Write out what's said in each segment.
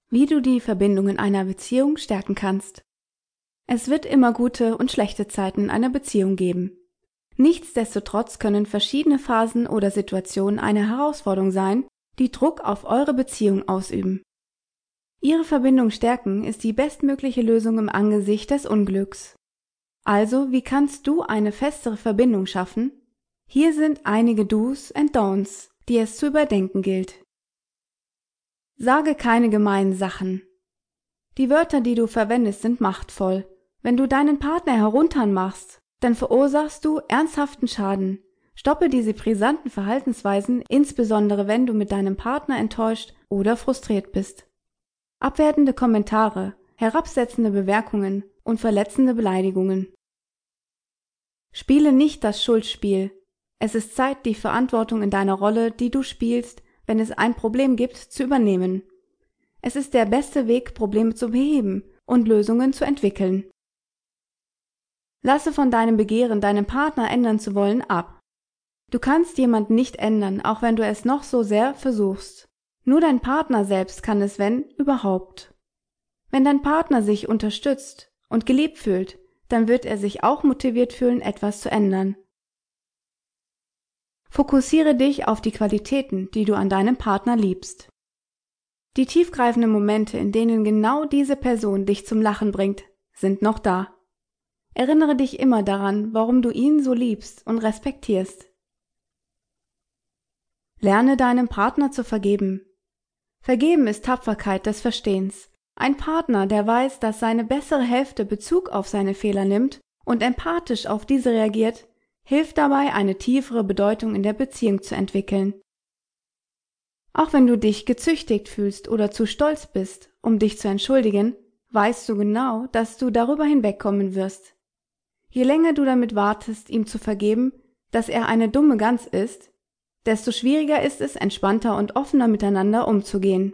Wie du die Verbindung in einer Beziehung stärken kannst. Es wird immer gute und schlechte Zeiten in einer Beziehung geben. Nichtsdestotrotz können verschiedene Phasen oder Situationen eine Herausforderung sein, die Druck auf eure Beziehung ausüben. Ihre Verbindung stärken ist die bestmögliche Lösung im Angesicht des Unglücks. Also, wie kannst du eine festere Verbindung schaffen? Hier sind einige Do's and Don'ts, die es zu überdenken gilt. Sage keine gemeinen Sachen. Die Wörter, die du verwendest, sind machtvoll. Wenn du deinen Partner heruntermachst, dann verursachst du ernsthaften Schaden. Stoppe diese brisanten Verhaltensweisen, insbesondere wenn du mit deinem Partner enttäuscht oder frustriert bist. Abwertende Kommentare, herabsetzende Bemerkungen und verletzende Beleidigungen. Spiele nicht das Schuldspiel. Es ist Zeit, die Verantwortung in deiner Rolle, die du spielst, wenn es ein Problem gibt, zu übernehmen. Es ist der beste Weg, Probleme zu beheben und Lösungen zu entwickeln. Lasse von deinem Begehren, deinen Partner ändern zu wollen, ab. Du kannst jemanden nicht ändern, auch wenn du es noch so sehr versuchst. Nur dein Partner selbst kann es, wenn überhaupt. Wenn dein Partner sich unterstützt und geliebt fühlt, dann wird er sich auch motiviert fühlen, etwas zu ändern. Fokussiere dich auf die Qualitäten, die du an deinem Partner liebst. Die tiefgreifenden Momente, in denen genau diese Person dich zum Lachen bringt, sind noch da. Erinnere dich immer daran, warum du ihn so liebst und respektierst. Lerne deinem Partner zu vergeben. Vergeben ist Tapferkeit des Verstehens. Ein Partner, der weiß, dass seine bessere Hälfte Bezug auf seine Fehler nimmt und empathisch auf diese reagiert, hilft dabei, eine tiefere Bedeutung in der Beziehung zu entwickeln. Auch wenn du dich gezüchtigt fühlst oder zu stolz bist, um dich zu entschuldigen, weißt du genau, dass du darüber hinwegkommen wirst. Je länger du damit wartest, ihm zu vergeben, dass er eine dumme Gans ist, desto schwieriger ist es, entspannter und offener miteinander umzugehen.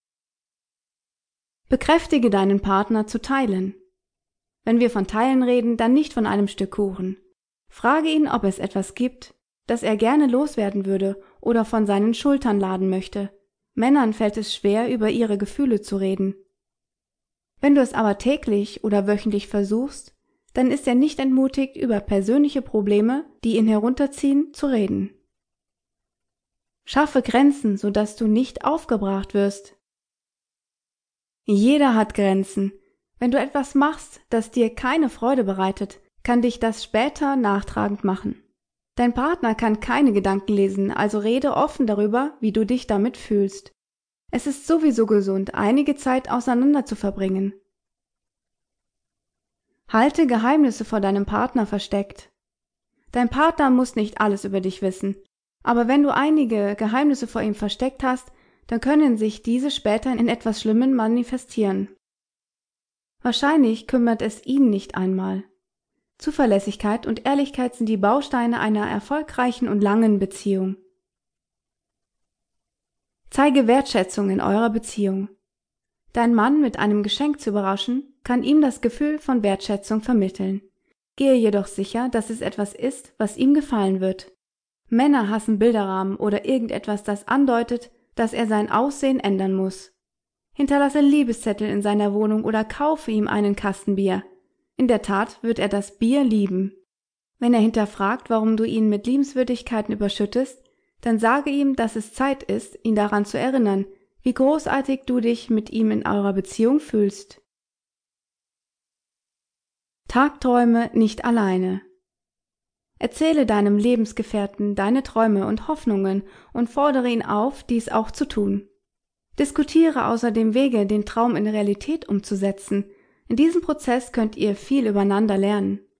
Bekräftige deinen Partner zu teilen. Wenn wir von Teilen reden, dann nicht von einem Stück Kuchen. Frage ihn, ob es etwas gibt, das er gerne loswerden würde oder von seinen Schultern laden möchte. Männern fällt es schwer, über ihre Gefühle zu reden. Wenn du es aber täglich oder wöchentlich versuchst, dann ist er nicht entmutigt, über persönliche Probleme, die ihn herunterziehen, zu reden. Schaffe Grenzen, sodass du nicht aufgebracht wirst. Jeder hat Grenzen. Wenn du etwas machst, das dir keine Freude bereitet, kann dich das später nachtragend machen. Dein Partner kann keine Gedanken lesen, also rede offen darüber, wie du dich damit fühlst. Es ist sowieso gesund, einige Zeit auseinander zu verbringen. Halte Geheimnisse vor deinem Partner versteckt. Dein Partner muss nicht alles über dich wissen, aber wenn du einige Geheimnisse vor ihm versteckt hast, dann können sich diese später in etwas Schlimmem manifestieren. Wahrscheinlich kümmert es ihn nicht einmal. Zuverlässigkeit und Ehrlichkeit sind die Bausteine einer erfolgreichen und langen Beziehung. Zeige Wertschätzung in eurer Beziehung. Dein Mann mit einem Geschenk zu überraschen, kann ihm das Gefühl von Wertschätzung vermitteln. Gehe jedoch sicher, dass es etwas ist, was ihm gefallen wird. Männer hassen Bilderrahmen oder irgendetwas, das andeutet, dass er sein Aussehen ändern muss. Hinterlasse Liebeszettel in seiner Wohnung oder kaufe ihm einen Kasten Bier. In der Tat wird er das Bier lieben. Wenn er hinterfragt, warum du ihn mit Liebenswürdigkeiten überschüttest, dann sage ihm, dass es Zeit ist, ihn daran zu erinnern, wie großartig du dich mit ihm in eurer Beziehung fühlst. Tagträume nicht alleine. Erzähle deinem Lebensgefährten deine Träume und Hoffnungen und fordere ihn auf, dies auch zu tun. Diskutiere außerdem Wege, den Traum in Realität umzusetzen. In diesem Prozess könnt ihr viel übereinander lernen.